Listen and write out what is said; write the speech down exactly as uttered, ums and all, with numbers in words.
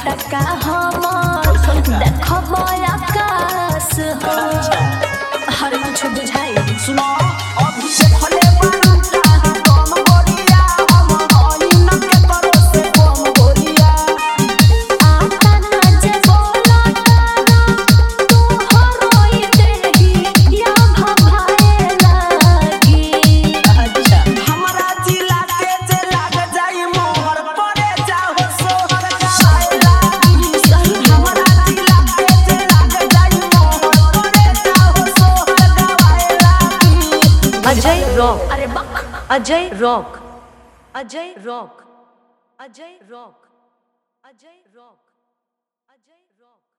झटका हमर देखब आकाश हो हर कुछ बुझाई सुनो अभी से भले बारू चाहा कम गोरिया हम होई न के करो से कम गोरिया आता ना जे बोला तारा तू हरोई देही या भभाए लागी अच्छा हमरा जिला के जे लाग जाई मोहर पड़े जाओ सोहर गाए लागी हमरा जिला के जे लाग जाई मोहर पड़े जाओ सोहर गाए लागी अजय रॉक अरे बक Ajay rock Ajay rock Ajay rock Ajay rock Ajay rock